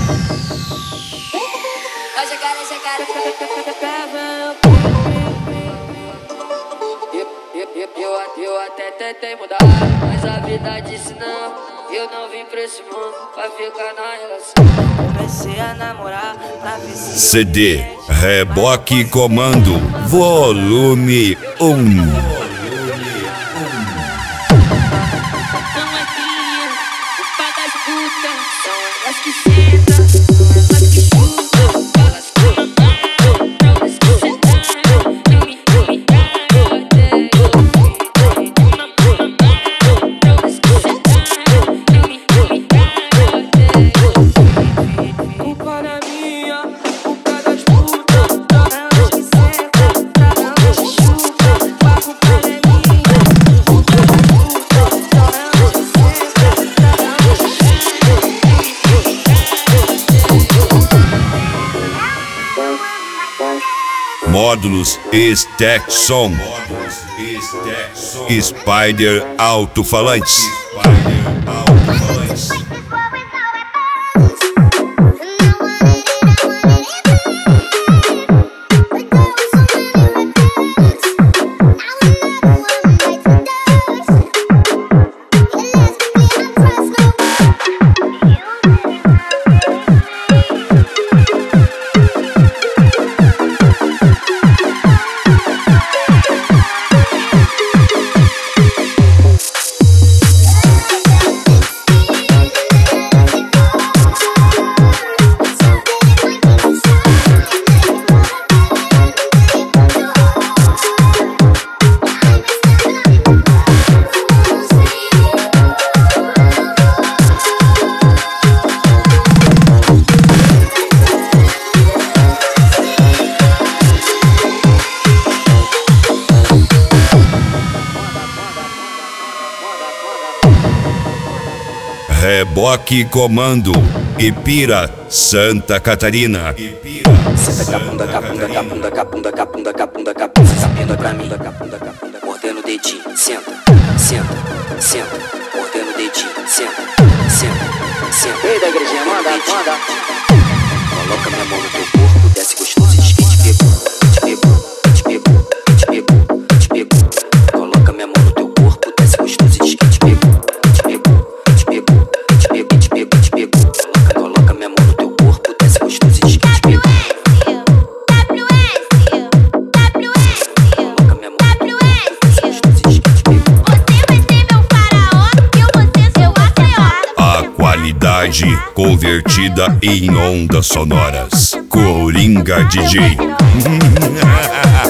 Eu até tentei mudar, mas a vida disse não. Eu não vim pra esse mundo pra ficar na relação. Comecei a namorar pra ver se CD Reboque Comando Volume 1. Módulos Stetson, Spider Alto-Falantes. Reboque Comando Ipira, Santa Catarina. Senta capunda, capunda, capunda, capunda, capunda, capunda, capunda, capunda pra mim, mordendo o dedinho, senta, senta, senta, mordendo o dedinho, senta, senta, senta. Ei da igrejinha, manda, manda. Coloca minha mão no teu corpo, desce gostoso e diz que te pegou, te pegou, te pegou, te pegou, te pegou. Coloca minha mão no teu corpo, desce gostoso e diz que te pegou, te pegou, te pegou, te pegou, te pegou, te pegou. Coloca minha mão no teu corpo, desce gostoso e diz que te pegou. Qualidade convertida em ondas sonoras. Coringa DJ.